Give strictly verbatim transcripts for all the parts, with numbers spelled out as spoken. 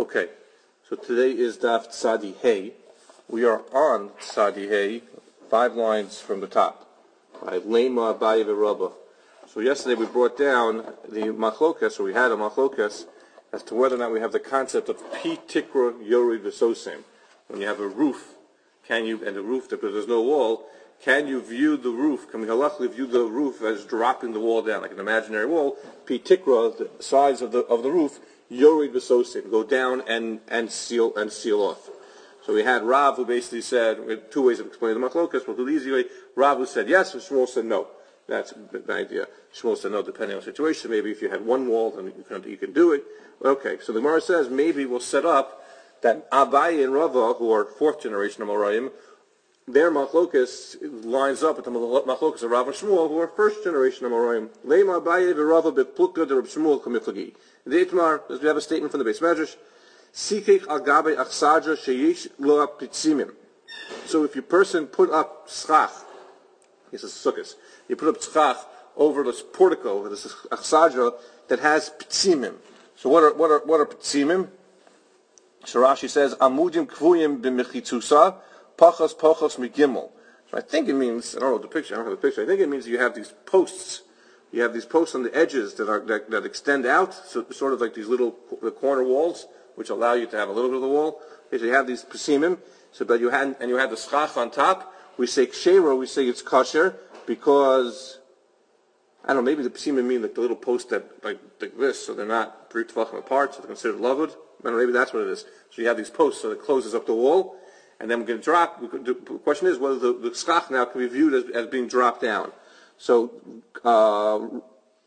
Okay, so today is Daf Tzadi Hey. We are on Tzadi Hey, five lines from the top. Right, Lema Abaye v'Rabba. So yesterday we brought down the machlokas, or we had a machlokas, as to whether or not we have the concept of Pi Tikra Yorid V'Sosem. When you have a roof, can you, and the roof, if there's no wall, can you view the roof, can we halachically view the roof as dropping the wall down, like an imaginary wall? Pi Tikra, the size of the of the roof, Yorid V'Sosem, go down and, and seal and seal off. So we had Rav who basically said, we had two ways of explaining the machlokas, but the easy way, Rav who said yes, and Shmuel said no. That's an idea. Shmuel said no, depending on the situation. Maybe if you had one wall, then you can, you can do it. Okay, so the Gemara says maybe we'll set up that Abaye and Rava, who are fourth generation of Amoraim, their machlokas lines up with the machlokas of Rav and Shmuel, who are first generation of Amoraim. Leima Abaye v'Rava beplukta de Reb Shmuel kamiflagi. The Itmar, as we have a statement from the Beis Medrash, Sikich al gabe achsadra sheyish lo pitzimim. So if your person put up schach, this is sukkahs, you put up schach over this portico, this achsadra that has pitzimim. So what are what are what are pitzimim? So Rashi says amudim kvuyim b'mechitzusa pachas pachas migimel. So I think it means, I don't know the picture, I don't have the picture. I think it means you have these posts. You have these posts on the edges that are that, that extend out, so sort of like these little the corner walls, which allow you to have a little bit of the wall. Okay, so you have these pisimim, so but you had and you have the schach on top. We say kshera, we say it's kosher because I don't know. Maybe the pisimim mean like the little posts that like, like this, so they're not three tvachim apart, so they're considered lavud. I don't know, maybe that's what it is. So you have these posts, so it closes up the wall, and then we're going to drop. We could, the question is whether the, the schach now can be viewed as, as being dropped down. So, kshera,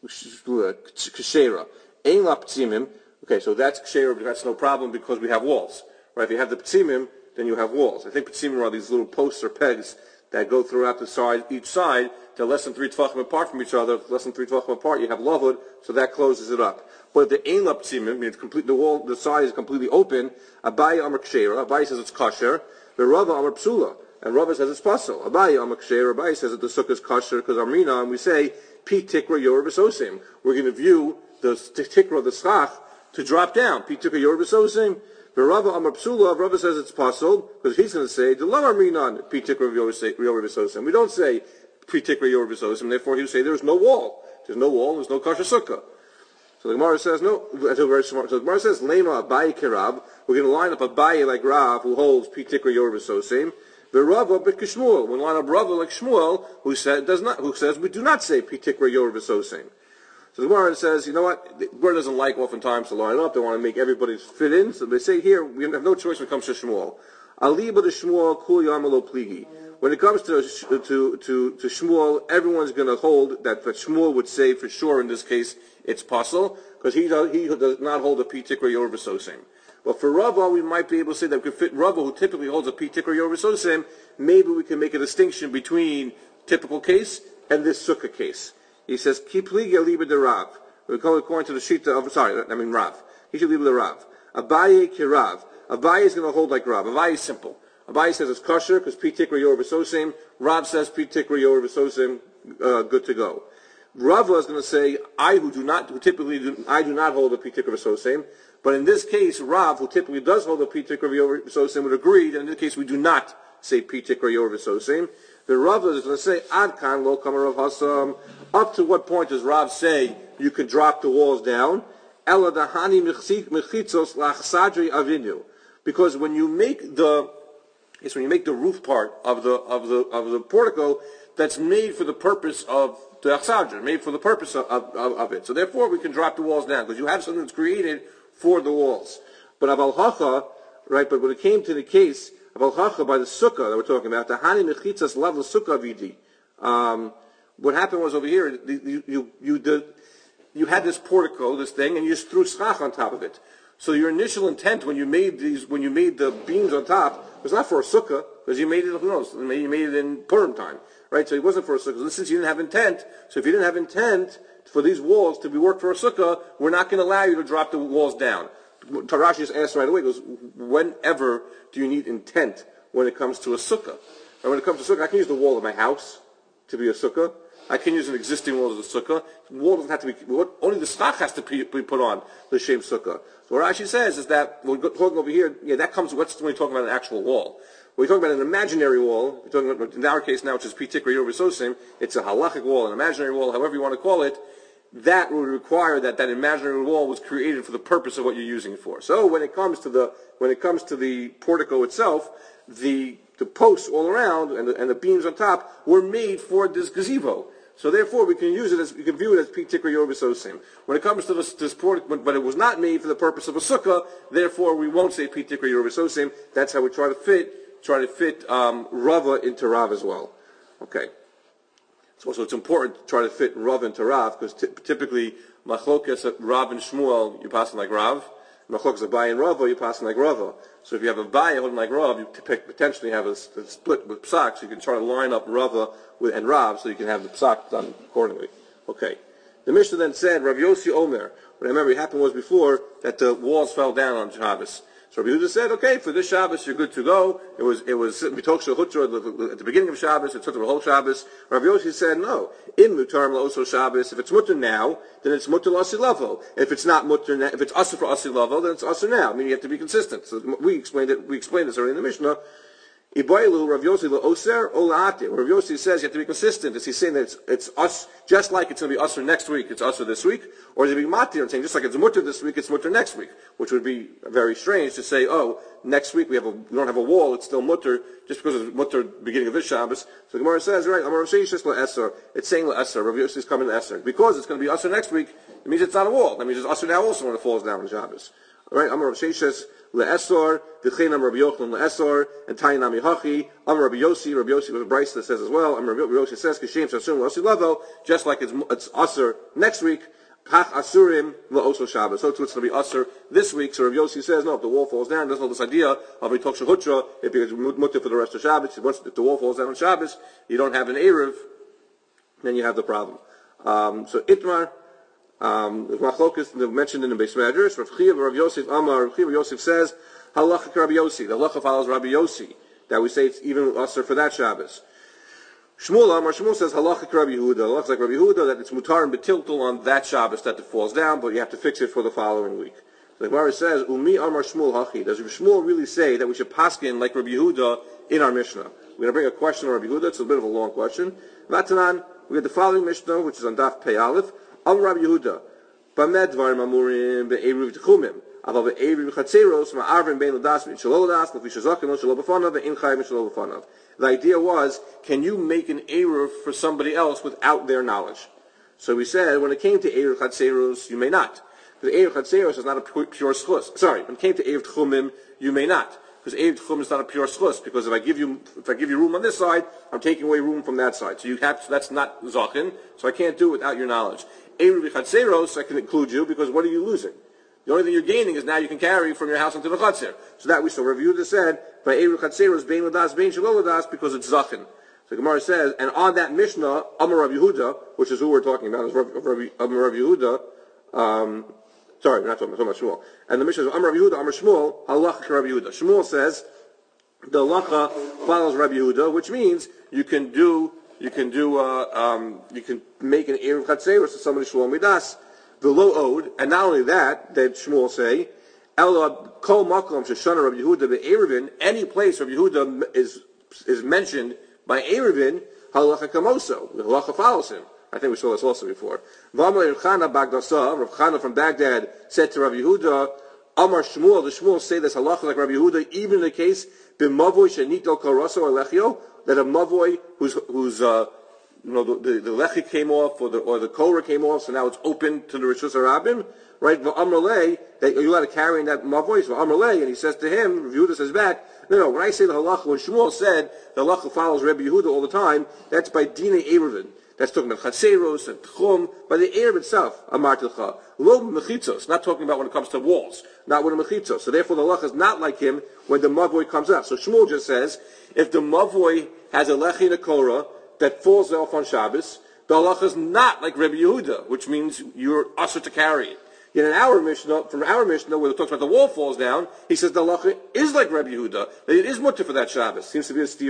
ein la p'tzimim. Okay, so that's kshera, but that's no problem because we have walls, right? If you have the p'tzimim, then you have walls. I think p'tzimim are these little posts or pegs that go throughout the side, each side. They're less than three tvachim apart from each other. Less than three tvachim apart, you have lavud, so that closes it up. But the ein la p'tzimim means complete. The wall, the side is completely open. Abaye amar kshera. Abaye says it's kosher. The Rava amar psula. And Rava says it's pasul. Abaye amar kshera. Abaye says that the sukkah is kosher because Amrina, and we say pi tikra yor v'sosim. We're going to view the tikra, the schach, to drop down. Pi tikra yor v'sosim. The Rava amar psula. Rava says it's pasul because he's going to say the lo Amrina pi tikra yor v'sosim. We don't say pi tikra yor v'sosim. Therefore, he would say there's no wall. There's no wall. There's no kosher sukkah. So the Gemara says no. That's very smart. So the Gemara says lema Abaye kerab. We're going to line up Abaye like Rav, who holds pi tikra yor v'sosim. The Rava but Shmuel. We'll line up Rava like Shmuel, who said does not, who says we do not say pi tikra yor v'sosim. So the Gemara says, you know what? The Gemara doesn't like oftentimes to line up. They want to make everybody fit in. So they say here we have no choice when it comes to Shmuel. Aliba de Shmuel kul yamalo pligi. When it comes to to to to Shmuel, everyone's going to hold that, that Shmuel would say for sure in this case it's pasul because he does, he does not hold a pi tikra yor v'sosim. But for Rava, we might be able to say that we could fit Rava, who typically holds a pi tikra yor v'sosim. Maybe we can make a distinction between typical case and this sukkah case. He says ki pligi aliba de Rav. We call it according to the shita of sorry, I mean Rav. He should leave the Rav. Abaye ki Rav. Abaye is going to hold like Rav. Abaye is simple. Abaye says it's kosher because pi tikra yor v'sosim. Rav says pi tikra yor v'sosim, uh, good to go. Rava is going to say, I who do not, who typically do, I do not hold a pi tikra v'sosim. But in this case, Rav, who typically does hold a pi tikra yor v'sosim, would agree that in this case we do not say pi tikra yor v'sosim. The Rava is going to say, Ad kan lo kamar Rav Hasam. Up to what point does Rav say you can drop the walls down? Ela dahani mechitzos lachsadri avinu. Because when you make the It's when you make the roof part of the of the of the portico that's made for the purpose of the achsadra, made for the purpose of, of, of it. So therefore, we can drop the walls down because you have something that's created for the walls. But aval hacha, right? But when it came to the case aval hacha by the sukkah that we're talking about, the hani mechitzas lav sukkah vidi. Um, what happened was over here, you you you did, you had this portico, this thing, and you just threw schach on top of it. So your initial intent when you made these, when you made the beams on top, was not for a sukkah, because you made it, who knows, you made it in Purim time, right? So it wasn't for a sukkah. So since you didn't have intent, so if you didn't have intent for these walls to be worked for a sukkah, we're not going to allow you to drop the walls down. Tarashi just asked right away, goes, whenever do you need intent when it comes to a sukkah? And when it comes to sukkah, I can use the wall of my house to be a sukkah. I can use an existing wall as a sukkah. The wall doesn't have to be, only the schach has to be put on the shem sukkah. So what Rashi says is that, we're talking over here, yeah, that comes, what's when we're talking about an actual wall. When we're talking about an imaginary wall, we're talking about, in our case now, which is Pitikra Yor V'Sosim, it's a halachic wall, an imaginary wall, however you want to call it, that would require that that imaginary wall was created for the purpose of what you're using it for. So when it comes to the, when it comes to the portico itself, the, the posts all around and the, and the beams on top were made for this gazebo. So therefore, we can use it as, we can view it as Pitikra Yor V'Sosim. When it comes to this, this portico, but it was not made for the purpose of a sukkah, therefore we won't say Pitikra Yor V'Sosim. That's how we try to fit, try to fit, um, Rava into Rav as well. Okay. So, so it's important to try to fit Rav into Rav, because t- typically, Machlokas at Rav and Shmuel, you're passing like Rav. Machlokas at Abai and Rava, you're passing like Rava. So if you have a Abai holding like Rav, you t- potentially have a, a split with Psak, so you can try to line up Rava with, and Rav, so you can have the Psak done accordingly. Okay. The Mishnah then said, Rav Yossi Omer, what I remember happened was before, that the walls fell down on Shabbos. So Rabbi Yehuda said, okay, for this Shabbos you're good to go. It was it was Mitoksha Hutra at the beginning of Shabbos. It took the whole Shabbos. Rabbi Yossi said, no. In Mutar L'Oso Shabbos, if it's mutter now, then it's mutter L'Asi Lavo. If it's not mutter, if it's Asr for Asi Lavo, then it's Asr now. I mean, you have to be consistent. So we explained it. We explained this already in the Mishnah. Iboilu Rav Yossi L'Oser O La'ati. Rav Yossi says you have to be consistent. Is he saying that it's, it's us, just like it's going to be Asr next week, it's Asr this week? Or is it being Matir and saying just like it's mutter this week, it's mutter next week? Which would be very strange to say, oh, next week we have a, we don't have a wall, it's still mutter, just because it's mutter beginning of this Shabbos. So the Gemara says, right, Amar Rishis L'Eser. It's saying L'Eser. Rav Yossi is coming L'Eser. Because it's going to be Asr next week, it means it's not a wall. That means it's Asr now also when it falls down on Shabbos. Alright, Amar Rishis Le'esor, V'chein Rabbi Yochanan Le'esor, and Tainami Hachi, Amar Rabbi Yossi, Rabbi Yossi was a Bryce that says as well, Amar Rabbi Yossi says, Kishem Sasum L'Osi Levo, just like it's, it's Asr next week, Pach Asurim L'Oso Shabbos. So it's going to be Asr this week, so Rabbi Yossi says, no, if the wall falls down, there's no this idea of a Toksha Hutra, if it's mutter for the rest of Shabbos, once if the wall falls down on Shabbos, you don't have an Erev, then you have the problem. Um, so Itmar, Um, the Machlokas mentioned in the Beis Medrash, Rav Chiya Rav Yosef Amar, Rav Chiya Yosef says, Halacha Rabbi Yossi, the halacha follows Rabbi Yossi, that we say it's even usher for that Shabbos. Shmuel Amar, Shmuel says, Halacha Rabbi Yehuda, halacha like Rabbi Yehuda, that it's mutar and betiltul on that Shabbos that it falls down, but you have to fix it for the following week. The Gemara says, Umi Amar Shmuel Hachi, does Shmuel really say that we should paskin like Rabbi Yehuda in our Mishnah? We're going to bring a question on Rabbi Yehuda, it's a bit of a long question. Vatanan, we have the following Mishnah, which is on Daf Pei Aleph, Am Rabbi Yehuda, Bamed Dvarim Amurim be'eruv Tchumim, Aval be'eruv Chatzeros ma'arvim bein l'das v'shelo l'das l'fi shazakim l'shelo b'fanav ve'in chayim l'shelo b'fanav. The idea was, can you make an eruv for somebody else without their knowledge? So we said, when it came to eruv Chatzeros, you may not, because eruv Chatzeros is not a pure, pure schus. Sorry, when it came to eruv Tchumim, you may not, because eruv Tchumim is not a pure schus. Because if I give you, if I give you room on this side, I'm taking away room from that side. So you have, so that's not zachin. So I can't do it without your knowledge. Eruv Chatzeros, I can include you, because what are you losing? The only thing you're gaining is now you can carry from your house into the Chatzer. So that we so reviewed this said, by Eruv Chatzeros, bein l'das, bein shelo l'das, because it's zachin. So Gemara says, and on that Mishnah, Amar Rav Yehuda, which is who we're talking about, is Rav, Rav, Amar Rav Yehuda, um, sorry, we're not talking about, talking about Shmuel. And the Mishnah is Amar Rav Yehuda, Amar Shmuel, halacha Rav Yehuda. Shmuel says, the halacha follows Rav Yehuda, which means you can do You can do, uh, um, you can make an Erev Chatzeros to somebody Shmuel Midas, the low ode, and not only that, did Shmuel say, Ela Kol Makom Shoshana Rabbi Yehuda be'Erevin, any place Rabbi Yehuda is, is mentioned by Erevin, Halacha Kamoso, the Halacha follows him. I think we saw this also before. V'amar Rav Chana Bagdasa, Rav Chana from Baghdad said to Rabbi Yehuda, Amar Shmuel, the Shmuel say this Halacha like Rabbi Yehuda, even in the case, B'mavoy Shenito Karaso Alechio, that a mavoy who's who's uh, you know the, the, the lechi came off or the or the korah came off, so now it's open to the rishus harabim, right? V'amrlei, that you're allowed to carry in that mavoy. So V'amrlei, and he says to him, Yehuda says back, no, no. When I say the halacha, when Shmuel said the halacha follows Rabbi Yehuda all the time, that's by Dina Erevin. That's talking about Chatzeros and Tchum, by the Erev itself, Amar Tilcha. Lo Mechitzos, not talking about when it comes to walls, not with a Mechitzos. So therefore the halacha is not like him when the mavoy comes up. So Shmuel just says, if the mavoy has a lechi and a korah that falls off on Shabbos, the halacha is not like Rabbi Yehuda, which means you're usher to carry it. Yet in our Mishnah, from our Mishnah, where it talks about the wall falls down, he says the halacha is like Rabbi Yehuda, that it is mutter for that Shabbos. Seems to be a stira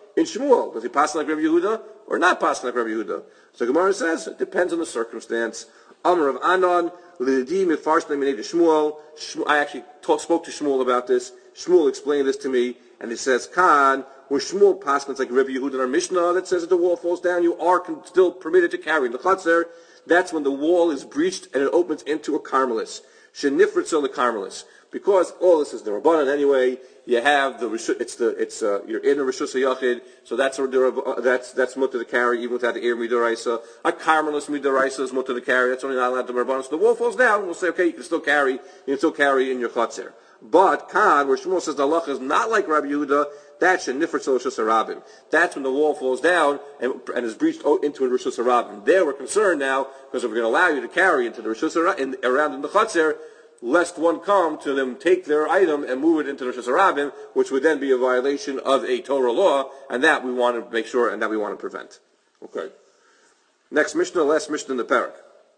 in Shmuel? Does he pass like Rabbi Yehuda or not pass like Rabbi Yehuda? So Gemara says it depends on the circumstance. Amar of Anon, L'di Mifarshna Minei Shmuel. I actually talk, spoke to Shmuel about this. Shmuel explained this to me, and he says, Khan, where Shmuel passes like Rabbi Yehuda in our Mishnah that says that the wall falls down, you are con- still permitted to carry. In the Chatzar, that's when the wall is breached and it opens into a Carmelis. Shenifritz on the Carmelis. Because all this is the Rabbanan anyway, you have the, it's the, it's, uh, you're in a Rishus HaYachid, so that's, that's, that's mutter to carry, even without the ear Midaraisa. A Carmelis Midaraisa is mutter to carry, that's only not allowed to Rabbanan. So the wall falls down, we'll say, okay, you can still carry, you can still carry in your Chatzar. But Khan, where Shmuel says the halacha is not like Rabbi Yehuda, that's Shenifritz on Rishus HaRabim. That's when the wall falls down and, and is breached into a Rishus HaRabim. There we're concerned now, because if we're going to allow you to carry into the Rishus HaRabim, around in the Chatzar, lest one come to them, take their item and move it into the Rishus HaRabim, which would then be a violation of a Torah law, and that we want to make sure, and that we want to prevent. Okay. Next Mishnah, last Mishnah in the parak.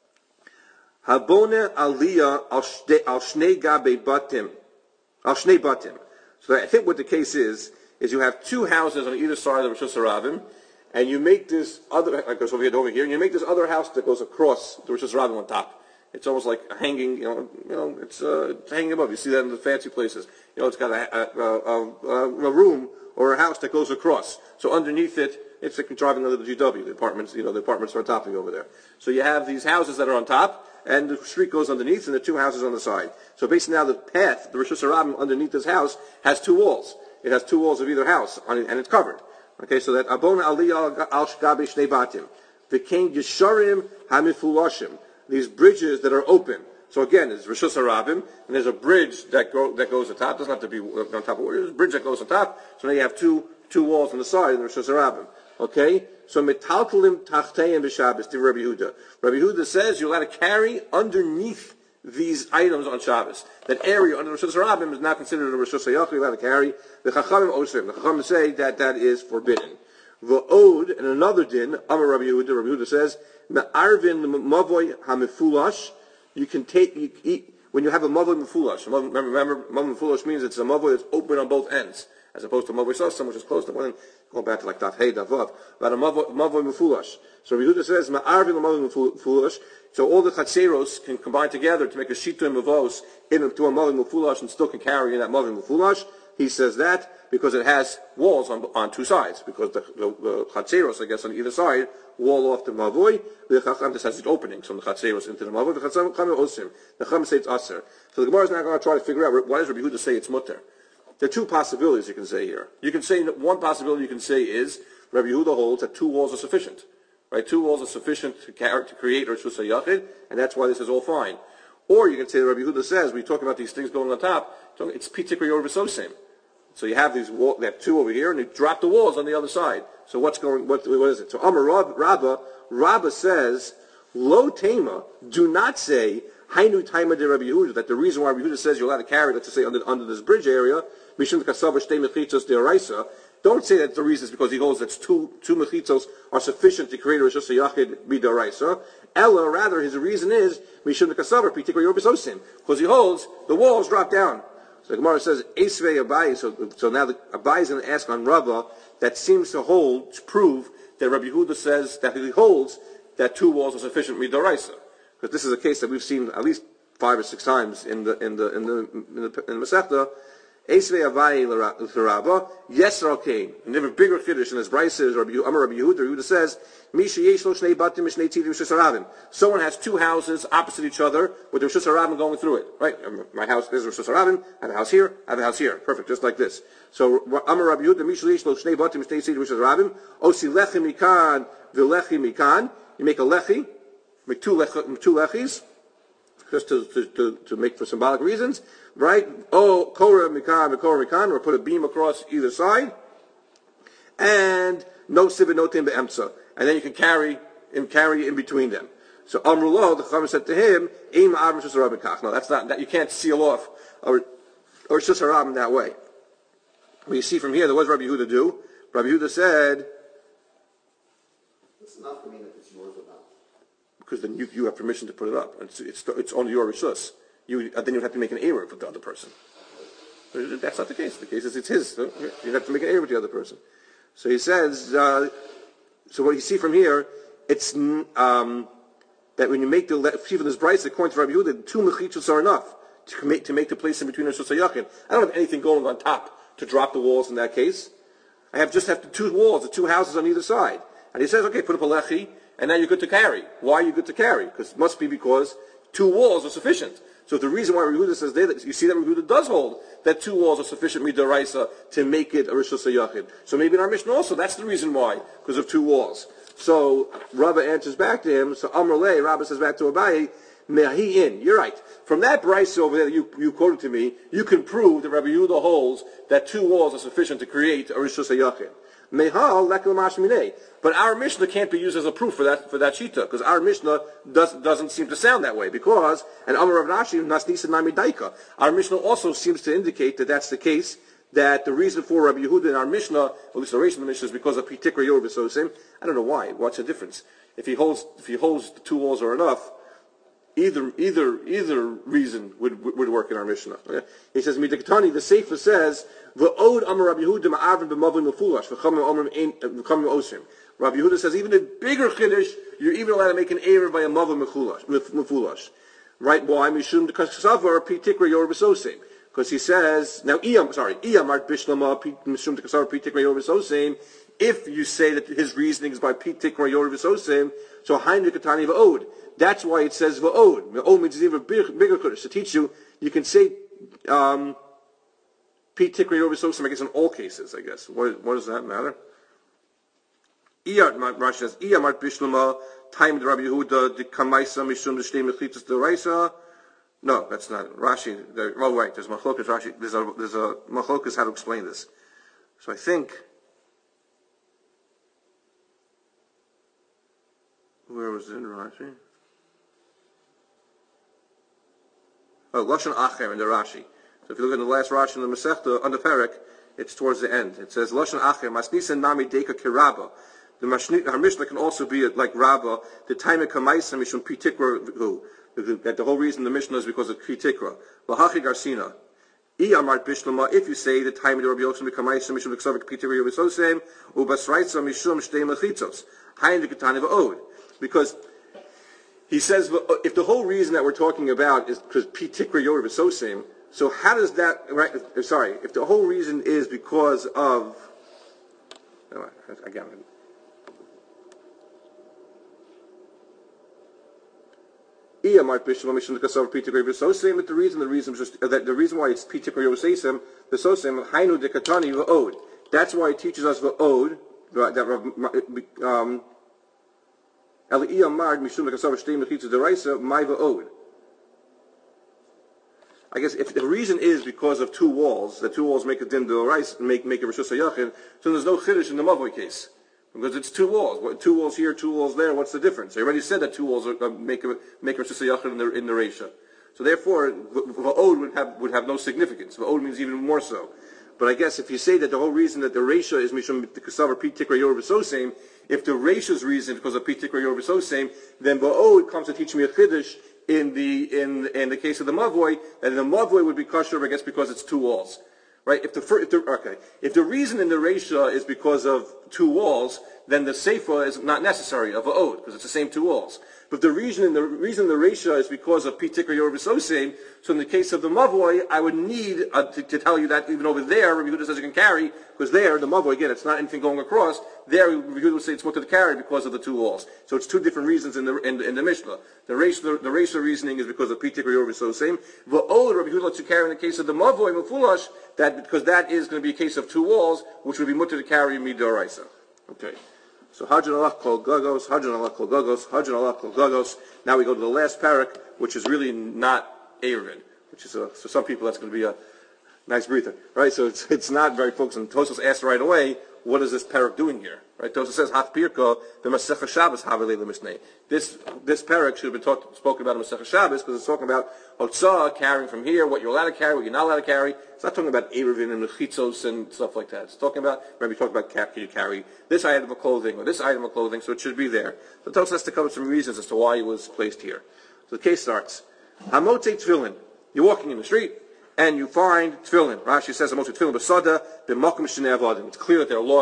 Habone aliyah al shnei gabe batim. Al shnei batim. So I think what the case is, is you have two houses on either side of the Rishus HaRabim, and you make this other, like goes over here, over here, and you make this other house that goes across the Rishus HaRabim on top. It's almost like hanging, you know, you know, it's, uh, it's hanging above. You see that in the fancy places. You know, it's got a, a, a, a room or a house that goes across. So underneath it, it's like driving under the G W. The apartments, you know, the apartments are on top of you over there. So you have these houses that are on top, and the street goes underneath, and the two houses on the side. So basically now the path, the Rishus HaRabim underneath this house, has two walls. It has two walls of either house, on it, and it's covered. Okay, so that Abona Aliyah al Shgabe Shnei Batim. The King Yesharim Hamifulashim. These bridges that are open. So again, there's Rishus HaRabim, and there's a bridge that go, that goes on top. It doesn't have to be on top of it. There's a bridge that goes on top. So now you have two two walls on the side in the Rishus HaRabim. Okay? So metaltalim tachteim b'Shabbos to Rabbi Yehuda. Rabbi Yehuda says you're allowed to carry underneath these items on Shabbos. That area under the Rishus HaRabim is not considered a Rishus HaYachid. You're allowed to carry. The Chachamim osrim. The Chachamim say that that is forbidden. V'od, and another din, Amar Rabbi Yehuda, Rabbi Yehuda says, Me'arvin mavoy hamifulash, you can take, you eat, when you have a mavoy mefulash, remember, remember, mavoy mefulash means it's a mavoy that's open on both ends, as opposed to mavoy sasam, which is closed to one, going back to like Daf Hey, Daf Vav, but a mavoy mefulash. So Rabbi Yehuda says, Me'arvin mavoy mefulash, so all the chatzeros can combine together to make a shita and mavos into a mavoy mefulash and still can carry in that mavoy mefulash. He says that because it has walls on on two sides, because the, the, the chatzeros, I guess, on either side, wall off the mavoy. The chacham just has its openings from the chatzeros into the mavoy. The chacham osim. The chacham say it's aser. So the Gemara is now going to try to figure out why does Rabbi Yehuda say it's mutter. There are two possibilities you can say here. You can say one possibility you can say is Rabbi Yehuda holds that two walls are sufficient. Right, two walls are sufficient to, car- to create Rishus HaYachid, and that's why this is all fine. Or you can say that Rabbi Yehuda says, we talk about these things going on top, it's pitikri or v'sosim. So you have these wall, they have two over here, and you drop the walls on the other side. So what's going? What, what is it? So Amar Rabba, Rabba says, Lo Tema, do not say Hainu Taima de Rabbi Yehuda, that the reason why Rabbi Yehuda says you're allowed to carry, let's just say under under this bridge area, Mishum Kasav Shtei Mechitzos de Araisa. Don't say that the reason is because he holds that two two mechitzos are sufficient to create a Rishus HaYachid b'Daraisa. Ella, rather, his reason is Mishum Kasav Pitikor Yorbisosim, because he holds the walls drop down. So the Gemara says, Esvei Abai, so, so now the Abai is going to ask on Rava, that seems to hold, to prove that Rabbi Yehuda says that he holds that two walls are sufficient midaraisa. Because this is a case that we've seen at least five or six times in the, in the, in the, in the, in the Masechta. Esvei Abai l'Rava, yes, okay. And they have a bigger Kiddush in his Brisa, Rabbi Amar Rabbi Yehuda, Yehuda says, someone has two houses opposite each other with the Rishus HaRabim going through it. Right? My house is Rishus HaRabim, I have a house here, I have a house here. Perfect, just like this. So, Amar Rabbi Yehuda, Osi lechi mikan, v'lechi mikan. You make a lechi, make two, lech, two lechis, just to, to, to, to make for symbolic reasons, right? Oh, Korah mikan, Korah mikan, or put a beam across either side, and no sivin, no tim be'emtza. And then you can carry and carry in between them. So Amrullah, the Chacham said to him, Eim Avram Rishus HaRabim Kach. No, that's not, that you can't seal off or or Rishus HaRabim that way. But you see from here, what does Rabbi Yehuda do? Rabbi Yehuda said, it's not for me that it's yours or not. Because then you, you have permission to put it up. It's it's, it's on your Rishus. You then you have to make an error with the other person. That's not the case. The case is it's his. So you have to make an error with the other person. So he says, uh, so what you see from here, it's um, that when you make the even this brayso, according to Rabbi Yehuda, two mechitzos are enough to make to make the place in between Rishus HaYachid. I don't have anything going on top to drop the walls in that case. I have just have the two walls, the two houses on either side. And he says, okay, put up a lechi, and now you're good to carry. Why are you good to carry? Because it must be because two walls are sufficient. So the reason why Rabbi Yehuda says there, that you see that Rabbi Yehuda does hold that two walls are sufficient midaraisa to make it a Rishus HaYachid. So maybe in our Mishnah also, that's the reason why, because of two walls. So Rabbi answers back to him. So Amar Le, Rabbi says back to Abaye, Mehi in. You're right. From that brayso over there that you, you quoted to me, you can prove that Rabbi Yehuda holds that two walls are sufficient to create a Rishus HaYachid. Mehal lekel mashminei. But our Mishnah can't be used as a proof for that for that shita, because our Mishnah does, doesn't seem to sound that way. Because and Amar Rav Rashi nasnisa nami daika. Our Mishnah also seems to indicate that that's the case. That the reason for Rabbi Yehuda in our Mishnah, at least the reason of the Mishnah, is because of Pitikra Yor B'Sosim. I don't know why. What's the difference? If he holds, if he holds the two walls are enough, either either either reason would would work in our Mishnah. Okay? He says Midikatani. The Sefer says V'od Amar Rabbi Yehuda ma'avin b'mavin mefulash v'chamim Amrim v'chamim osim. Rabbi Yehuda says even a bigger chiddush, you're even allowed to make an error by a mavin mefulash. Right? Why? Mishum d'kasavar Pitikra Yor B'Sosim. Because he says, now, Iyam, sorry, Iyam art bishlama, mishum tekasar pitikra yor v'sosim. If you say that his reasoning is by pitikra yor v'sosim, so hainu katani v'od. That's why it says v'od. V'od means even bigger, bigger chiddush. To teach you, you can say um, pitikra yor v'sosim, I guess, in all cases, I guess. What, what does that matter? Iyam, Rashi says, Iyam art bishlama, time the Rabbi Yehuda, the kamaisa, mishum the shtei mechitzas the raisa. No, that's not it. Rashi, the, oh right, there's machlokas Rashi, there's a, there's a machlokas how to explain this. So I think, where was it in Rashi? Oh, Lashon Acher in the Rashi. So if you look at the last Rashi in the Masechta, on the Perek, it's towards the end. It says, Lashon Acher, Masnisa Nami Deka Kiraba. The Mishnah can also be like Rabba, the time of Kamaisa Mishum Pitikra who. That the whole reason the Mishnah is because of Kri Tikra. V'hachi Garsina. Iyamart Bishlama, if you say the time of the Rabbi Yochanan B'Kamaisa Mishum B'Ksavik Pitikra Yovesosem, Ubasraitza Mishum Shtei Mechitzos. Hayin V'Ketani V'Od. Because he says, if the whole reason that we're talking about is because Pitikra Yovesosem, so how does that, right, sorry, if the whole reason is because of, oh, I got it. But the reason, the reason, just, uh, that the reason why it's pitikra yosesem, the sosem hainu dekatani v'od. That's why it teaches us v'od. That um, el iyamard mishum dekasav shtei mechitzas deraisa my v'od. I guess if the reason is because of two walls, the two walls make a din deraisa, make make a rishus hayachid, so there's no chiddush in the mavoi case. Because it's two walls, two walls here, two walls there. What's the difference? I already said that two walls are, uh, make a make a Rishus HaYachid in the in the Reisha. So therefore, v'od would have would have no significance. V'od means even more so. But I guess if you say that the whole reason that the Reisha is mishum kasavar pitikra yor v'sosem, if the Reisha's reason is because of pitikra yor v'sosem, then v'od comes to teach me a chiddush in the in in the case of the mavoi, and the mavoi would be kosher, I guess, because it's two walls. Right? If the, if the okay, if the reason in the Reisha is because of two walls, then the Seifa is not necessary of a Od because it's the same two walls. But the reason in the reason the Reisha is because of Pitikra Yor V'Sosem. So in the case of the Mavoi, I would need uh, to, to tell you that even over there, Rabbi Yehuda says you can carry because there the Mavoi again, it's not anything going across. There, Rabbi Yehuda would say it's more to carry because of the two walls. So it's two different reasons in the in, in the Mishnah. The Reisha the, the Reisha reasoning is because of Pitikra Yor V'Sosem. The Od Rabbi Yehuda lets you carry in the case of the Mavoi Mefulash that because that is going to be a case of two walls, which would be mutter to carry midoraisa. Okay. So Hadran Allah Kol Gagos, Hadran Allah Kol Gagos, Hadran Allah Kol Gagos. Now we go to the last parak, which is really not Erevin, which is a, for some people that's going to be a nice breather, right? So it's it's not very focused. And Tosfos asked right away, what is this parak doing here? Right? Tosfos says Haf Pirka the Masechah Shabbos Havelei Lemishnei. This this parak should have been talked, spoken about in Masechah Shabbos because it's talking about Hotzah carrying from here, what you're allowed to carry, what you're not allowed to carry. It's not talking about Erevin and Mechitzos and stuff like that. It's talking about, maybe talking about can you carry this item of clothing or this item of clothing, so it should be there. So Tosfos has to cover some reasons as to why it was placed here. So the case starts. Hamotei Tefillin. You're walking in the street and you find tefillin. Rashi says Hamotei Tefillin B'Sada B'Makom Shnei Avadim. It's clear that they're lost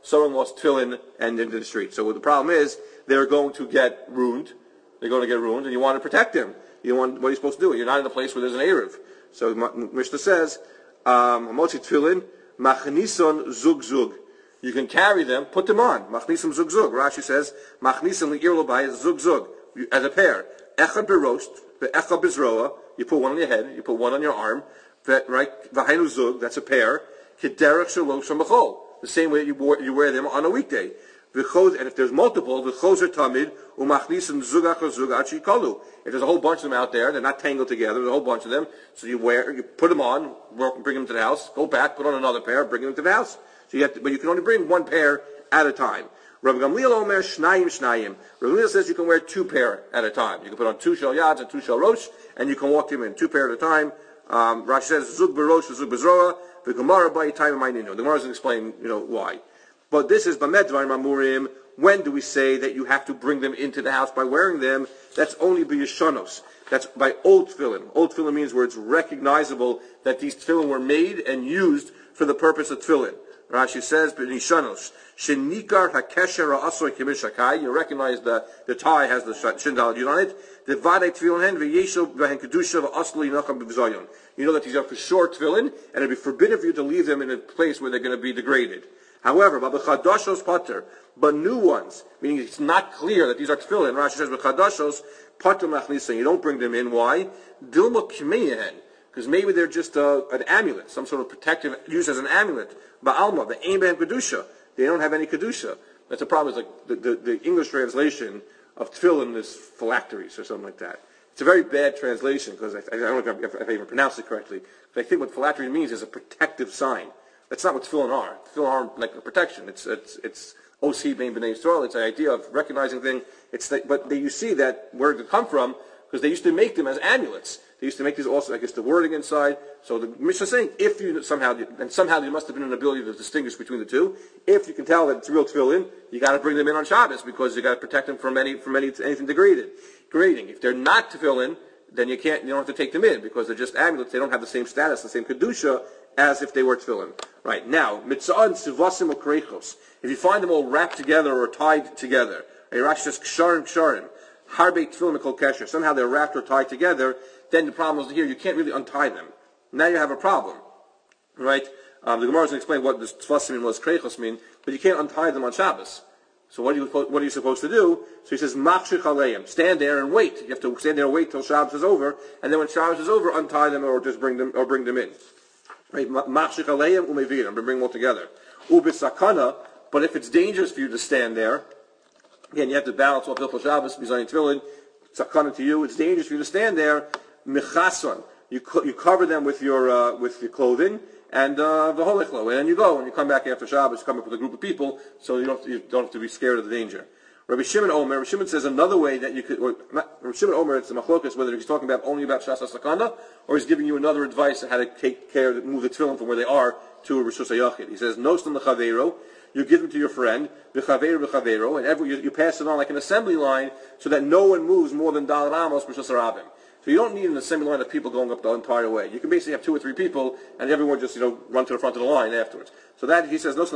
someone lost tefillin and into the street. So the problem is they're going to get ruined. They're going to get ruined, and you want to protect them. You want what are you supposed to do? You're not in a place where there's an eruv. So Mishnah says, "Hamotzi tefillin machnison zug zug." You can carry them, put them on. Machnison zug zug. Rashi says, "Machnison li'ir lobai zug zug," as a pair. Echad berost, ve'echad bezroa. You put one on your head. You put one on your arm. Right? V'hainu zug. That's a pair. Kederach shalosh shamachol. The same way you wear, you wear them on a weekday. And if there's multiple, the choser tamid umachnisim zugach zug achi kalu. If there's a whole bunch of them out there, they're not tangled together. There's a whole bunch of them. So you wear, you put them on, bring them to the house, go back, put on another pair, bring them to the house. So you have to, but you can only bring one pair at a time. Rabbi Gamliel omer shnayim shnayim. Rabbi Gamliel says you can wear two pair at a time. You can put on two shel yads and two shel rosh, and you can walk them in two pair at a time. Um, Rashi says zug berosh zug bezroa. The Gemara by time I know. The Gemara doesn't explain, you know, why. But this is Bamedvarim Amurim. When do we say that you have to bring them into the house by wearing them? That's only by Yeshanos. That's by old tefillin. Old tefillin means where it's recognizable that these tefillin were made and used for the purpose of tefillin. Rashi says, B'nishanos, Shenikar HaKesher HaAsoy Kimishakai. You recognize the, the tie has the shindal yud on it. The Vadei tefillin hen v'yesho v'hen kedusha v'asli nacham b'vzayon. You know that these are for short tefillin, and it'd be forbidden for you to leave them in a place where they're going to be degraded. However, B'chadashos pater, but new ones, meaning it's not clear that these are tefillin. Rashi says, B'chadashos pater machnisa. You don't bring them in. Why? Dilma kimeyehen. Because maybe they're just uh, an amulet, some sort of protective, used as an amulet. Ba'alma, the aim and kedusha. They don't have any kedusha. That's the problem. Is like the, the, the English translation of tefillin is phylacteries or something like that. It's a very bad translation because I, I don't know if I, if I even pronounced it correctly. But I think what phylactery means is a protective sign. That's not what tefillin are. Tefillin aren't like a protection. It's it's it's osi bein b'nei Yisrael. It's the idea of recognizing things. It's the, but they, you see that where it come from because they used to make them as amulets. They used to make these also, I guess, the wording inside. So the Mishnah is saying, if you somehow, and somehow there must have been an ability to distinguish between the two. If you can tell that it's real tefillin, you got to bring them in on Shabbos because you got to protect them from any from any anything degraded, degrading. If they're not tefillin, then you can't, you don't have to take them in because they're just amulets. They don't have the same status, the same kedusha as if they were tefillin. Right now, mitzvah sivasim ukrechos. If you find them all wrapped together or tied together, Rashi says ksharim ksharim, harbe tefillin mikol kesher. Somehow they're wrapped or tied together. Then the problem is here, you can't really untie them. Now you have a problem, right? Um, the Gemara doesn't explain what this tfasim and what this krechos mean, but you can't untie them on Shabbos. So what are you, what are you supposed to do? So he says, machshich aleim, stand there and wait. You have to stand there and wait till Shabbos is over, and then when Shabbos is over, untie them or just bring them, or bring them in. Right? Machshich aleim umevirim, bring them all together. Ubisakana, but if it's dangerous for you to stand there, again, you have to balance off Hilchos Shabbos, Bizayin Tefillin, sakana to you, it's dangerous for you to stand there. Mechason, you co- you cover them with your uh, with your clothing and uh, the holichlo, and then you go and you come back after Shabbos, you come up with a group of people, so you don't have to, you don't have to be scared of the danger. Rabbi Shimon Omer, Rabbi Shimon says another way that you could. Or not, Rabbi Shimon Omer, it's the machlokas whether he's talking about only about Shas HaSakana or he's giving you another advice on how to take care to move the tefillin from where they are to a Rishus HaYachid. He says Nostan l'chaveiro. You give them to your friend, v'chaveiro v'chaveiro, and every, you, you pass it on like an assembly line so that no one moves more than Dal Ramos Rishus HaRabim. So you don't need an assembly line of people going up the entire way. You can basically have two or three people, and everyone just, you know, run to the front of the line afterwards. So that, he says,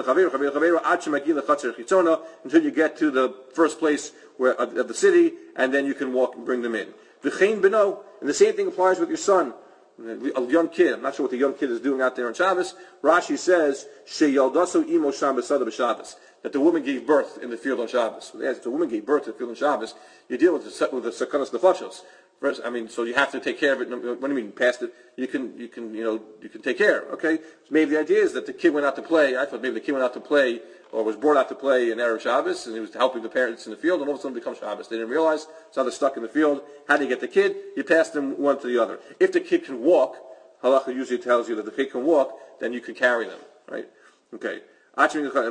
until you get to the first place where, of, of the city, and then you can walk and bring them in. And the same thing applies with your son, a young kid. I'm not sure what the young kid is doing out there on Shabbos. Rashi says, that the woman gave birth in the field on Shabbos. If the woman gave birth in the field on Shabbos, you deal with the, with the sakanas nefashos. I mean, so you have to take care of it. What do you mean, past it? You can, you can, you know, you can take care. Okay. So maybe the idea is that the kid went out to play. I thought maybe the kid went out to play, or was brought out to play in Erev Shabbos, and he was helping the parents in the field, and all of a sudden it becomes Shabbos. They didn't realize, so they're stuck in the field. How do you get the kid? You pass them one to the other. If the kid can walk, halacha usually tells you that the kid can walk, then you can carry them. Right? Okay. Even if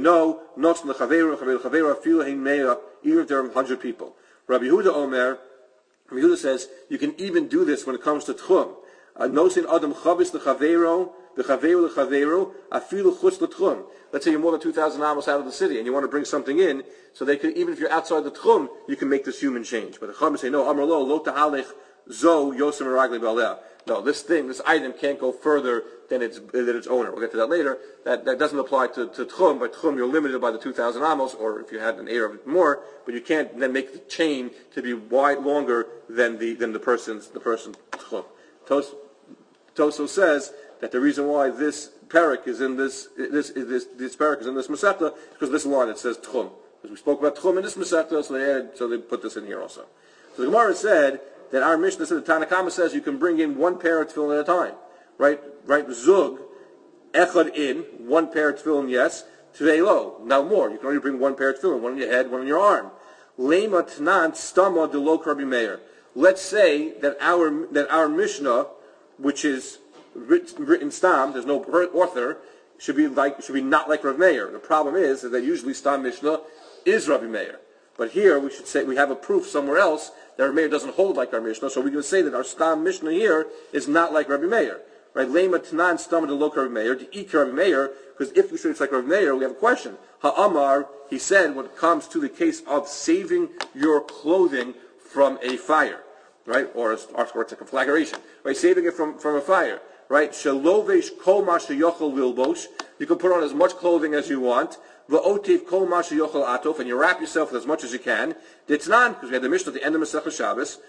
there are one hundred people. Rabbi Yehuda Omer. Rabbi Yehuda says you can even do this when it comes to tchum. Nosin adam chavis lechavero, v'chavero lechavero, afilu chutz letchum. Let's say you're more than two thousand amos out of the city and you want to bring something in, so they can, even if you're outside the tchum, you can make this human change. But the chum say no, amar lo lo tahalech zo yosem meragli b'aleh. no, this thing, this item can't go further than its than its owner. We'll get to that later. That that doesn't apply to, to Tchum. By Tchum, you're limited by the two thousand amos, or if you had an heir of it more, but you can't then make the chain to be wide longer than the than the person's the person's Tchum. Tos, Toso says that the reason why this parak is in this this this this parak is in this Masechta is because this line it says Tchum. Because we spoke about Tchum in this Masechta, so they added, so they put this in here also. So the Gemara said that our Mishnah said, the Tanakama says you can bring in one pair of tefillin at a time. Right? Right? Zug, echad in, one pair of tefillin, yes, tvei lo. Now more. You can only bring one pair of tefillin, one on your head, one on your arm. Lema tnan stama de lo Rabbi Meir. Let's say that our that our Mishnah, which is written, written stam, there's no author, should be like should be not like Rav Meir. The problem is, is that usually stam Mishnah is Rabbi Meir. But here we should say we have a proof somewhere else that Rabbi Meir doesn't hold like our Mishnah, so we're going to say that our stam Mishnah here is not like Rabbi Meir. Right? Lema Tanan stam de lo Rabbi Meir, the Ikar Rabbi Meir, because if we say it's like Rabbi Meir, we have a question. Ha'amar, he said, when it comes to the case of saving your clothing from a fire, right? Or, a, or it's a conflagration, right? Saving it from, from a fire, right? Shalovesh kol ma sheyochel lilbosh. You can put on as much clothing as you want. V'otiv kol ma sheyochel atof, and you wrap yourself with as much as you can. Ditnan, because we had the Mishnah at the end of Masechah Shabbos.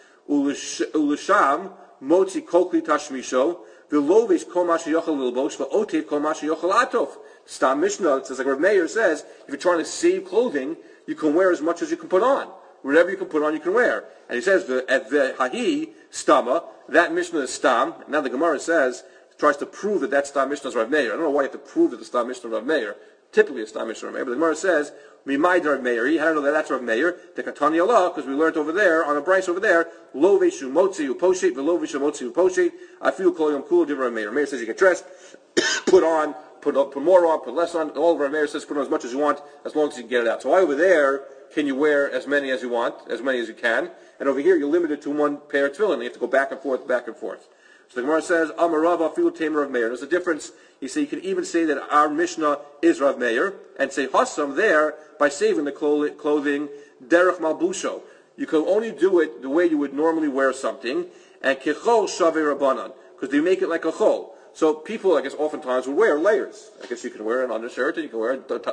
Ulisham motzi kol kli tashmisho. V'lovesh kol ma sheyochel lilbosh. V'otiv kol ma sheyochel atof. Stam Mishnah, it says like Rav Meir says, if you're trying to save clothing, you can wear as much as you can put on. Whatever you can put on, you can wear. And he says, at the hahi stama, that Mishnah is stam. Now the Gemara says, tries to prove that that stam Mishnah is Rav Meir. I don't know why you have to prove that the stam Mishnah is Rav Meir. Typically a stam Mishnah is Rav Meir. But the Gemara says, Mimai Rav Meir. How do I know that that's Rav Meir? The Katani Allah, because we learned over there, on a Bryce over there, Lo Veshu Motzi Uposhet, Velo Veshu Motzi Uposhet, I feel Kol Yom Kul Div Rav Meir. Rav Meir says you get dressed, put on, Put, put more on, put less on. All of our Meir says put on as much as you want, as long as you can get it out. So why over there can you wear as many as you want, as many as you can, and over here you're limited to one pair of tefillin. You have to go back and forth, back and forth. So the Gemara says, Amar Rav Afilu Tamer Rav Meir. There's a difference. You see, you can even say that our Mishnah is Rav Meir, and say Hassam there by saving the clothing Derech Malbusho. You can only do it the way you would normally wear something, and Kechol Shavei Rabbanan, because they make it like a chol. So people, I guess, oftentimes would wear layers. I guess you can wear an undershirt, and you can wear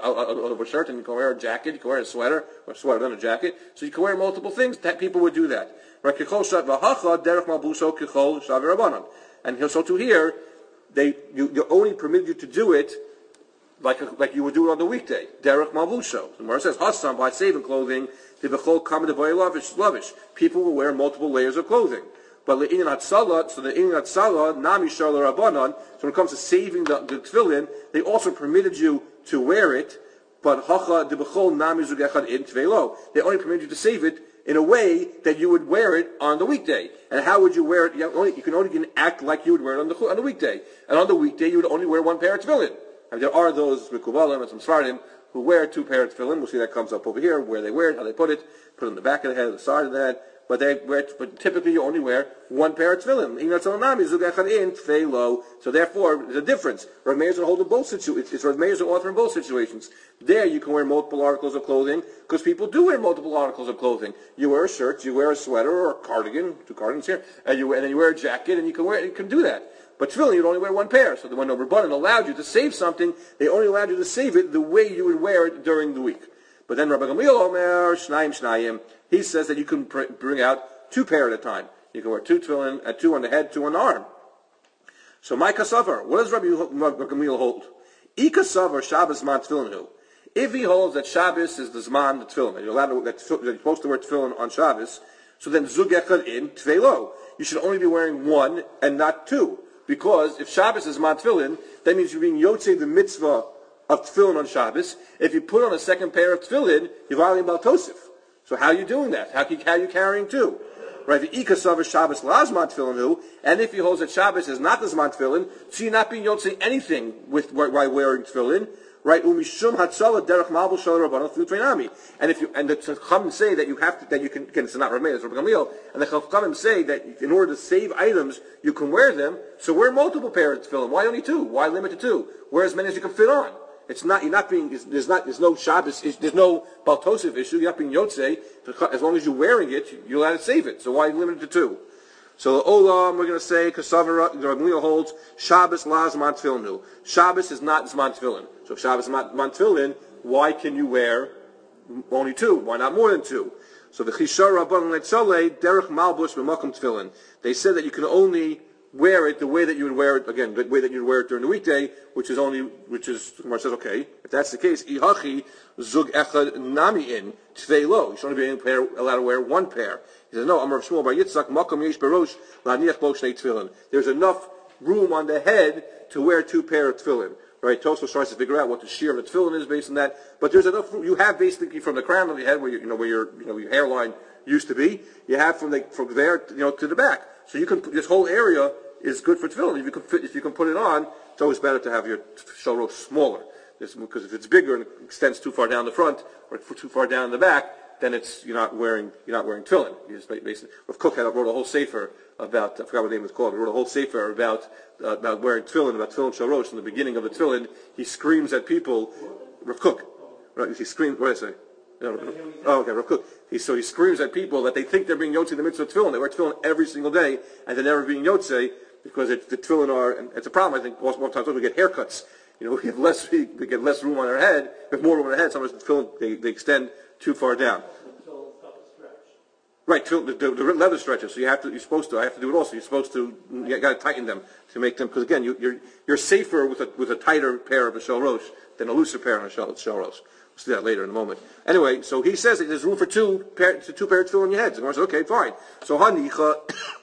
a shirt, and you can wear a jacket, you can wear a sweater, or a sweater and a jacket. So you can wear multiple things. That people would do that. And so to here, they you, you're only permitted you to do it like a, like you would do it on the weekday. Derech malbusho. The Gemara says, Hassam, by saving clothing, people will wear multiple layers of clothing. But the Inyan Hatzalah, so the Inyan Hatzalah, Nami Sharla Rabbanon, so when it comes to saving the, the tefillin, they also permitted you to wear it, but Hacha Dibachol Nami Zugechad in Tvelo. They only permitted you to save it in a way that you would wear it on the weekday. And how would you wear it? You, only, you can only can act like you would wear it on the, on the weekday. And on the weekday, you would only wear one pair of tefillin. I mean, there are those Mikuvalim and some Sfardim who wear two pairs of tefillin. We'll see that comes up over here, where they wear it, how they put it, put it on the back of the head, the side of the head. But they wear, but typically you only wear one pair of tefillin. So therefore, there's a difference. Rav Meir's hold in both situations. It's Rav Meir's author in both situations. There you can wear multiple articles of clothing because people do wear multiple articles of clothing. You wear a shirt, you wear a sweater or a cardigan, two cardigans here, and you and then you wear a jacket, and you can wear you can do that. But tefillin, you'd only wear one pair. So the one over Rabbanan allowed you to save something. They only allowed you to save it the way you would wear it during the week. But then Rabbi Gamliel Omer Shnayim Shnayim. He says that you can pr- bring out two pair at a time. You can wear two tefillin, uh, two on the head, two on the arm. So my kasavar, what does Rabbi Gamliel hold? I kasavar Shabbos man tefillin. If he holds that Shabbos is the zman the tefillin, that you're allowed to, that you're supposed to wear tefillin on Shabbos, so then zug echad in tvelo. You should only be wearing one and not two, because if Shabbos is man tefillin, that means you're being yotzei the mitzvah of tefillin on Shabbos. If you put on a second pair of tefillin, you're violating Baal Tosif. So how are you doing that? How, can, how are you carrying two? Right? The Ikasav is Shabbos Lazman Tefillin, and if he holds that Shabbos is not the Zman Tefillin, so you're not being yotzei anything with while wearing Tefillin. Right? Umishum Hatzalah Derech Malbul Shal Rabbanon Thlu Tveinami. And if you and the Chachamim say that you have to that you can again, it's not Rav Meir, it's Rabbi Gamliel, and the Chachamim say that in order to save items you can wear them. So wear multiple pairs of Tefillin. Why only two? Why limit to two? Wear as many as you can fit on. It's not, you're not being, there's not, there's no Shabbos, there's no Baal Tosef issue, you're not being Yotzei. As long as you're wearing it, you're allowed to save it. So why limit it to two? So Olam, we're going to say, Kasavara, the Rav holds, Shabbos la Zman Tefillin. Shabbos is not Zman Tefillin. So if Shabbos is not Zman Tefillin, why can you wear only two? Why not more than two? So the Chishar Rabban Letzalei, Derech Malbush B'Makom Tefillin. They said that you can only wear it the way that you would wear it, again, the way that you would wear it during the weekday, which is only, which is, the Gemara says, okay, if that's the case, Ihachi Zug Echad Nami in Tvei Lo. You should only be allowed to wear one pair. He says, no, Amar Shmuel Bar Yitzchak, Makom Yesh Berosh, Laniach Bo Shnei Tefillin. There's enough room on the head to wear two pair of tefillin. Right? Tosfos tries to figure out what the shear of the tefillin is based on that. But there's enough room. You have basically from the crown of your head, where you, you know where your you know your hairline used to be, you have from the from there you know to the back. So you can this whole area is good for tefillin. If you can fit, if you can put it on, it's always better to have your showrobe smaller. This, because if it's bigger and it extends too far down the front or too far down the back, then it's you're not wearing you're not wearing tefillin. You just basically. Rav Kook had wrote a whole sefer about I forgot what the name was called. He wrote a whole sefer about uh, about wearing tefillin, about tefillin shalosh. In the beginning of the tefillin, he screams at people. Rav Kook, right? He screams. What did I say? No, oh, okay, Rav Kook. He, so he screams at people that they think they're being yotze in the mitzvah of tefillin. They wear tefillin every single day, and they're never being yotze because it, the tefillin are. And it's a problem. I think most, most times we get haircuts. You know, we have less. We, we get less room on our head. We have more room on our head. Sometimes the tefillin they, they extend too far down. Right, the, the, the leather stretches. So you have to. You're supposed to. I have to do it also. You're supposed to. You got to tighten them to make them. Because again, you, you're you're safer with a with a tighter pair of a shel rosh than a looser pair on a shel shel rosh. We'll see that later in a moment. Anyway, so he says that there's room for two pair two pair of tefillin on your head. So I said, okay, fine. So hanicha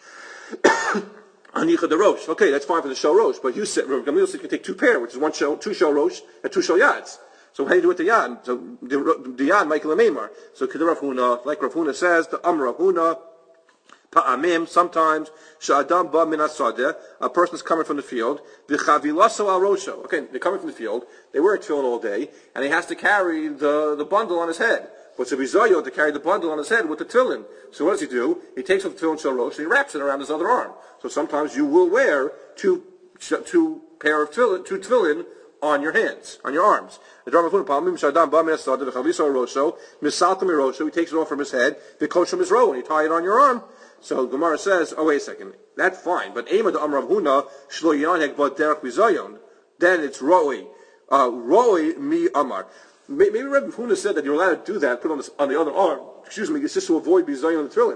hanicha the rosh. Okay, that's fine for the shel rosh. But you said Gamliel said you can take two pair, which is one shel two shel rosh and two shel yads. So how do you do with the yad? So the, the yad, Michael and Meimar. So Kedar Rav Huna, like Rav Huna says, the Amr Rav Huna, Pa'amim, sometimes, Sha'adam ba min asadeh, a person's coming from the field, v'chavilaso al rosho. Okay, they're coming from the field, they wear a tefillin all day, and he has to carry the, the bundle on his head. But it's a bizayo to carry the bundle on his head with the tefillin. So what does he do? He takes off the tefillin shel rosh and he wraps it around his other arm. So sometimes you will wear two, two pair of tefillin, two tefillin, on your hands, on your arms. The drama of Palmim Shadam Baminasad, the Chaviso Rosho, Misaltam Rosho, he takes it off from his head, the Kosham is row, and you tie it on your arm. So Gemara says, oh wait a second, that's fine. But Ema the Amr of Huna, Shlo Yanhek but Derek Bizayon, then it's Roi. Uh Roi mi Amar. Maybe Rabbi Huna said that you're allowed to do that, put on, this, on the other arm. Excuse me, it's just to avoid Bizayon and Tefillin.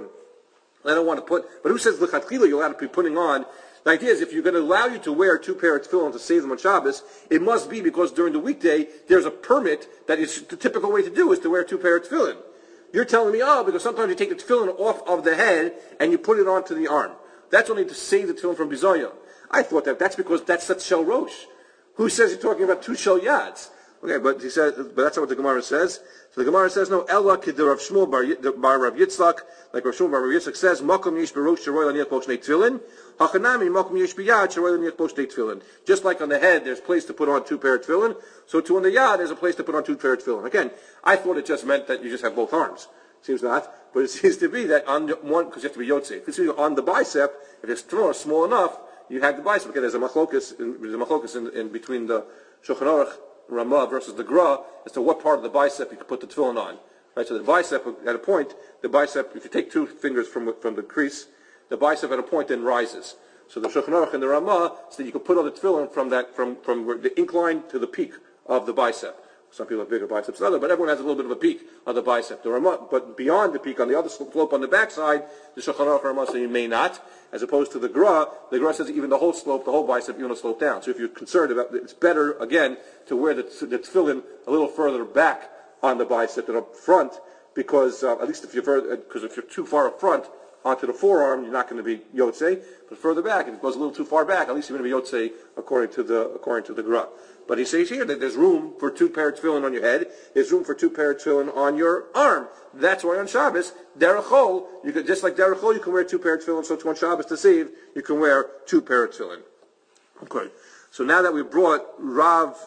I don't want to put, but who says L'chatchila you're allowed to be putting on? The idea is if you're going to allow you to wear two pair of tefillin to save them on Shabbos, it must be because during the weekday there's a permit that is the typical way to do is to wear two pair of tefillin. You're telling me, oh, because sometimes you take the tefillin off of the head and you put it onto the arm. That's only to save the tefillin from bizayon. I thought that that's because that's that shel rosh. Who says you're talking about two shel yads? Okay, but he says, but that's not what the Gemara says. So the Gemara says, no, Ella kid Rav Shmuel bar Rav Yitzchak, like Rav Shmuel bar Rav Yitzchak says, Makom yesh berosh sheroy laniach bo shnei tefillin, hachanami Makom yesh biyad sheroy laniach bo shnei tefillin. Just like on the head, there's a place to put on two pair of tefillin, so too on the yad, there's a place to put on two pair of tefillin. Again, I thought it just meant that you just have both arms. Seems not, but it seems to be that on one, because you have to be yotze. If it's on the bicep, if it's small enough, you have the bicep. Again, there's a machlokus, there's a machlokus in, in between the Shulchan Aruch Ramah versus the Gra as to what part of the bicep you can put the tefillin on. Right, so the bicep at a point, the bicep, if you take two fingers from from the crease, the bicep at a point then rises. So the Shulchan Aruch and the Ramah so that you can put on the tefillin from that from from the incline to the peak of the bicep. Some people have bigger biceps than others, but everyone has a little bit of a peak on the bicep. The Ramah, but beyond the peak on the other slope on the backside, the Shulchan Aruch and Ramah say you may not. As opposed to the Gra, the Gra says even the whole slope, the whole bicep, you want to slope down. So if you're concerned about it, it's better, again, to wear the, the tefillin a little further back on the bicep than up front, because uh, at least if you're further, because if you're too far up front onto the forearm, you're not going to be yotze. But further back, if it goes a little too far back, at least you're going to be yotze according to the according to the Gra. But he says here that there's room for two pair of tefillin on your head. There's room for two pair of tefillin on your arm. That's why on Shabbos, derechol, you could just like derechol, you can wear two pair of tefillin. So to on Shabbos to save, you can wear two pair of tefillin. Okay. So now that we brought Rav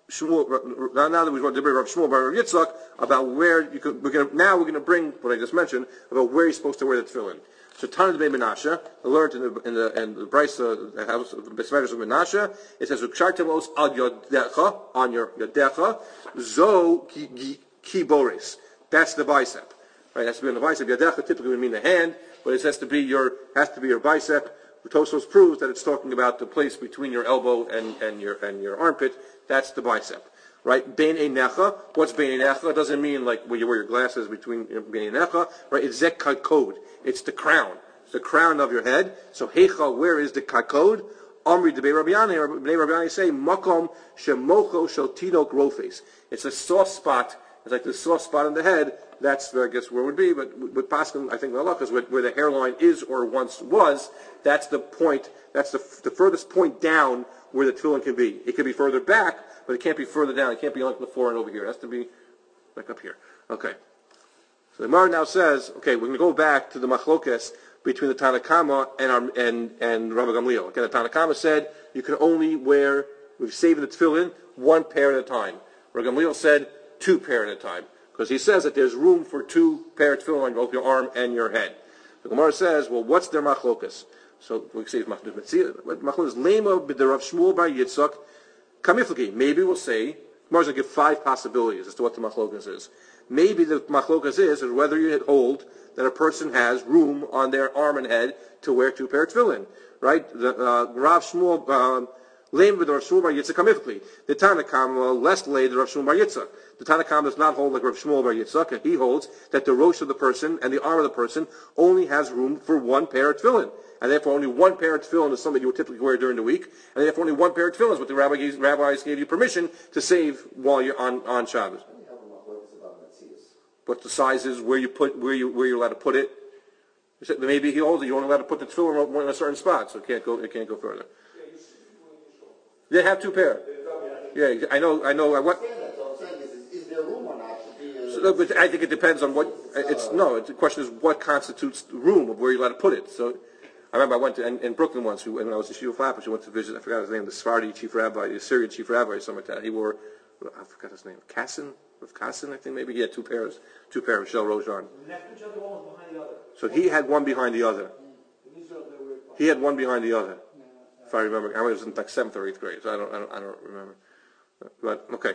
Shmuel, now that we brought the Rav Shmuel by Rav Yitzchak about where you could, we're gonna, now we're going to bring what I just mentioned about where you're supposed to wear the tefillin. So Tanit Bnei Menashe, I learned in the in the in the Brisa, the house of the Besmedrash of Menashe, it says Ukshartem los al yodecha, on your yodecha, zo ki boris. That's the bicep, right? That's been the bicep. Yodecha typically would mean the hand. but it has to be your has to be your bicep. Tosfos proves that it's talking about the place between your elbow and, and your and your armpit. That's the bicep, right? Bein einecha. What's bein einecha? It doesn't mean like where you wear your glasses between bein einecha, right? It's zek kakod. It's the crown. It's the crown of your head. So heicha, where is the kakod? Amri de Rabbi Yanai. Bnei Rabbi Yanai say makom shemocho shel tinok rofes. It's a soft spot. It's like the soft spot on the head. That's, I guess, where it would be. But with Paskin, I think the halakha is where, where the hairline is or once was. That's the point. That's the, the furthest point down where the tefillin can be. It can be further back, but it can't be further down. It can't be like the forehead over here. It has to be like up here. Okay. So the Gemara now says, okay, we're going to go back to the machlokes between the Tanna Kama and our, and and Rabbi Gamliel. Again, the Tanna Kama said you can only wear, we've saved the tefillin one pair at a time. Rabbi Gamliel said two pair at a time, because he says that there's room for two pair of tefillin on both your arm and your head. The Gemara says, well, what's their machlokas? So we say machlokas lema b'derav Shmuel bar Yitzchak kamiflaki. Maybe we'll say Gemara's going to give five possibilities as to what the machlokas is. Maybe the machlokas is, is whether you hold that a person has room on their arm and head to wear two pair of tefillin, right? The uh, Rav Shmuel. Um, Lame with Rav Shmuel bar Yitzchak kamifli. The Tanna Kama less lay the Rav Shmuel bar Yitzchak. The Tanna Kama does not hold like Rav Shmuel bar Yitzchak. He holds that the rosh of the person and the arm of the person only has room for one pair of tefillin, and therefore only one pair of tefillin is something you would typically wear during the week, and therefore only one pair of tefillin is what the rabbi gave, rabbis gave you permission to save while you're on on Shabbos. But the size is where you put where you where you're allowed to put it. Maybe he holds it. You're only allowed to put the tefillin in a certain spot, so it can't go it can't go further. They have two pair. Yeah, I know. I know. What? Is there room or not to be? A, so, but I think it depends on what. It's no. It's, the question is what constitutes room of where you're allowed to put it. So, I remember I went to in, in Brooklyn once, who, when I was in Shiva Flapper, she went to visit. I forgot his name. The Sephardi chief rabbi, the Syrian chief rabbi, or something like that. He wore. I forgot his name. Kassin, with Kassin, I think maybe he had two pairs, two pairs of Shel Rojan. So he had one behind the other. He had one behind the other. If I remember, I was in like seventh or eighth grade, so I don't, I don't, I don't remember. But okay,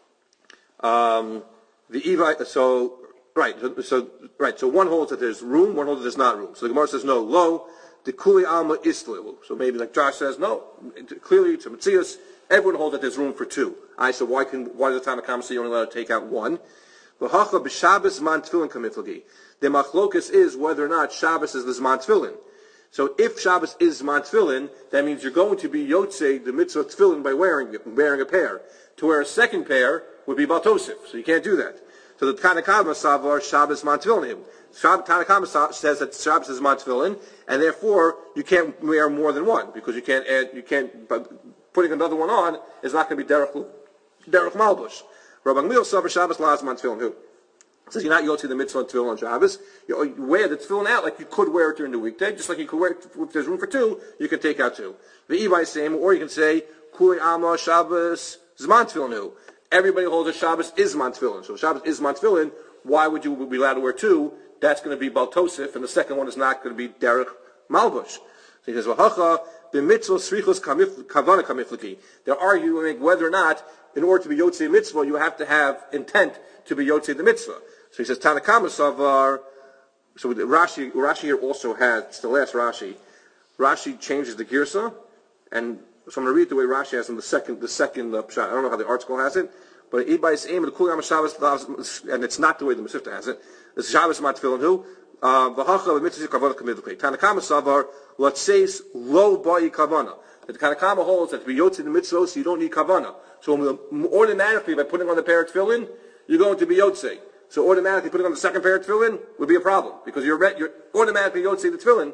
um, the Evi. So right, so right. So one holds that there's room, one holds that there's not room. So the Gemara says no. Lo, the Kuli Alma Istlilu. So maybe like Josh says no. Clearly, to Matthias, everyone holds that there's room for two. I said why can why does the Tanna Kama say you're only allowed to take out one? V'hacha b'Shabbos man tefillin kamiflagi. The machlokas is whether or not Shabbos is the zman tefillin. So if Shabbos is Zman Tefillin, that means you're going to be Yotzei, the mitzvah Tefillin, by wearing wearing a pair. To wear a second pair would be Baltosif, so you can't do that. So the Tanna Kama Savar Shabbos Man Tefillin. Tanna Kama says that Shabbos is Man Tefillin, and therefore you can't wear more than one, because you can't add, you can't, but putting another one on is not going to be Derech, Derech Malbush. Rabbi Gamliel Savar Shabbos Laz Man Tefillin. Who? Says you're not Yotzei the mitzvah tefillin on Shabbos. You, you wear the tefillin out like you could wear it during the weekday, just like you could wear it, if there's room for two, you can take out two. The Evai same, or you can say, Kuli Amma Shabbos Zman Tefillin. Everybody holds that Shabbos is Zman Tefillin. So Shabbos is Zman Tefillin, why would you be allowed to wear two? That's going to be Baltosif, and the second one is not going to be Derech Malbush. So he says, V'hacha, b'mitzvah srichos kavana kamifliki. They're arguing whether or not, in order to be Yotzei mitzvah, you have to have intent to be Yotzei the mitzvah. So he says, Tanna Kama Savar. So Rashi, Rashi here also had, it's the last Rashi. Rashi changes the Girsa, and so I'm going to read the way Rashi has in the second, the second uh, pshat. I don't know how the article has it, but Ibais aim the Kulam Shabbos, and it's not the way the Masifta has it. It's Shabbos Mat Tefillin who V'hacha b'mitzvah kavana kamidukei. Tanna Kama Savar Latseis Lo Ba'i Kavana. The Tanna Kama holds that to be Yotzei the mitzvah, so you don't need Kavana. So automatically, by putting on the pair of tefillin, you're going to be Yotzei. So automatically putting on the second pair of tefillin would be a problem, because you're, you're automatically Yotzei the tefillin.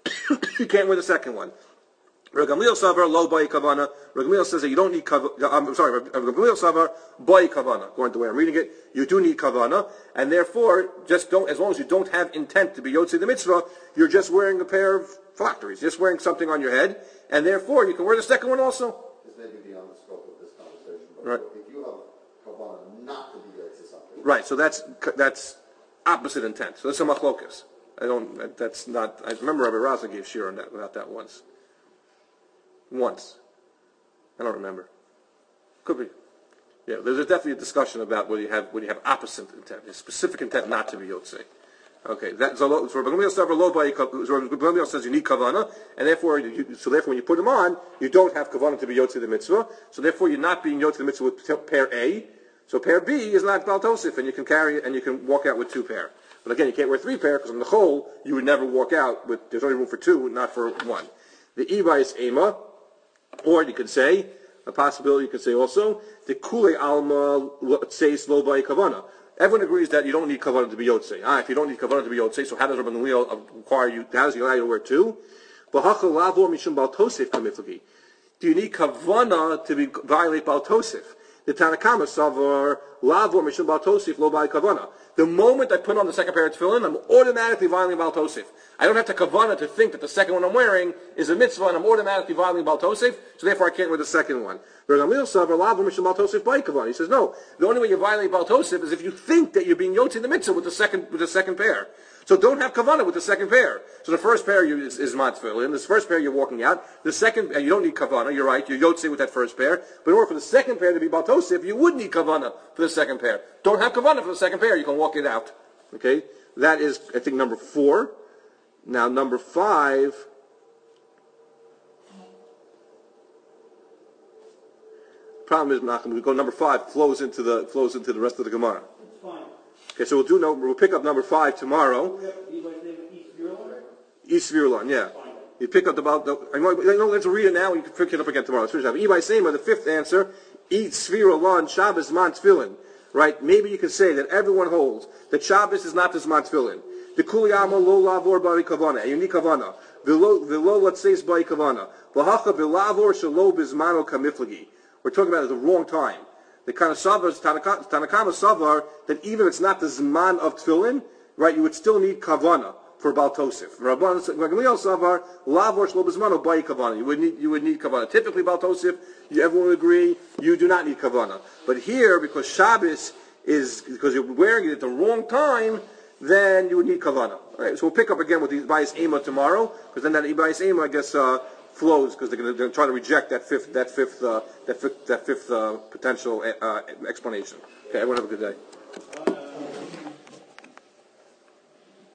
You can't wear the second one. Rabbi Gamliel Savar Lo Ba'i Kavana. Rabbi Gamliel says that you don't need Kavana. I'm sorry, Rabbi Gamliel Savar Ba'i Kavana. According to the way I'm reading it, you do need Kavana, and therefore, just don't. As long as you don't have intent to be Yotzei the mitzvah, you're just wearing a pair of phylacteries, just wearing something on your head, and therefore you can wear the second one also. This may be beyond the scope of this conversation, but right. If you have Kavana not to be Yotzei something, right? So that's that's opposite intent. So that's a machlokas. I don't. That's not. I remember Rabbi Raza gave shir on that about that once. Once. I don't remember. Could be. Yeah, there's definitely a discussion about whether you have whether you have opposite intent, a specific intent not to be Yotzei. Okay, that's a lo, so Rabbi Gamliel says lo by so Rabbi Gamliel says you need kavana, and therefore, you, so therefore, when you put them on, you don't have kavana to be yotzi the mitzvah. So therefore, you're not being yotzi the mitzvah with pair A. So pair B is not bal tosif, and you can carry it, and you can walk out with two pair. But again, you can't wear three pair because on the whole, you would never walk out with. There's only room for two, not for one. The iba is ema, or you could say a possibility. You could say also the kule alma says lo by kavana. Everyone agrees that you don't need kavanah to be yotzei. Ah, if you don't need kavanah to be yotzei, so how does Rabbi Gamliel require you? How does he allow you to wear two? Do you need kavanah to be violate bal tosif? The Tanakama savar lavor mishum bal tosif lo by kavanah. The moment I put on the second pair of tefillin, I'm automatically violating bal tosif. I don't have to kavanah to think that the second one I'm wearing is a mitzvah, and I'm automatically violating bal tosif. So therefore, I can't wear the second one. He says no. The only way you violate bal tosif is if you think that you're being yotzi the mitzvah with the second with the second pair. So don't have kavanah with the second pair. So the first pair you, is, is matfilin. This first pair you're walking out. The second, and you don't need kavanah. You're right. You're yotzi with that first pair. But in order for the second pair to be bal tosif, you would need kavanah for the second pair. Don't have kavanah for the second pair. You can walk it out. Okay, that is I think number four. Now number five. Problem is, Nachum, we go number five flows into the flows into the rest of the Gemara. It's fine. Okay, so we'll do no, we'll pick up number five tomorrow. East Virulon, yeah. You pick up about the. I know, I know, let's read it now. You can pick it up again tomorrow. Let's finish up. Ibai Sema, the fifth answer. Eat Svirulon Shabbos man tefillin. Right? Maybe you can say that everyone holds that Shabbos is not this man tefillin. The kuliyama lo lavor bari kavana. You need kavana. V'lo v'lo let's say bari kavana. V'hacha v'lavor shelo bizmano kamiflagi. We're talking about it at the wrong time. The kind of savar, Tanakama savar, that even if it's not the zman of tefillin, right, you would still need kavana for bal tosif. Rabban Gamliel savar, lavor shlo bizmano bayi kavana. You would need, you would need kavana. Typically bal tosif, you, everyone would agree, you do not need kavana. But here, because Shabbos is, because you're wearing it at the wrong time, then you would need kavana. All right, so we'll pick up again with the Ibayis Ema tomorrow, because then that Ibayis Ema, I guess, uh, flows because they're going to try to reject that fifth, that fifth, uh, that fifth, that fifth uh, potential uh, explanation. Okay, everyone have a good day.